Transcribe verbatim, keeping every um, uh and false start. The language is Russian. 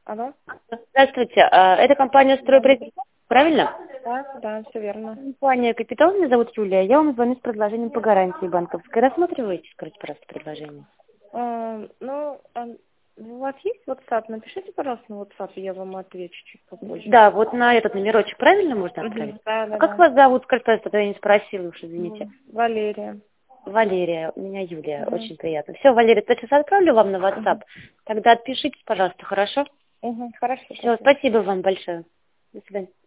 Алло? Здравствуйте, а, это компания «Стройпредприятие», правильно? Да, да, все верно. Компания «Капитал», меня зовут Юлия, я вам звоню с предложением по гарантии банковской. Рассматриваете, скажите, пожалуйста, предложение? А, ну, а у вас есть WhatsApp? Напишите, пожалуйста, на WhatsApp, и я вам отвечу чуть попозже. Да, вот на этот номерочек правильно можно отправить? Мгм. Да, А да, как да. вас зовут, скажите, пожалуйста, я не спросила уж, извините. М, Валерия. Валерия, у меня Юлия, Угу. очень приятно. Все, Валерия, то сейчас отправлю вам на Угу. WhatsApp, тогда отпишитесь, пожалуйста, хорошо? Угу. Хорошо, Все, спасибо. спасибо вам большое. До свидания.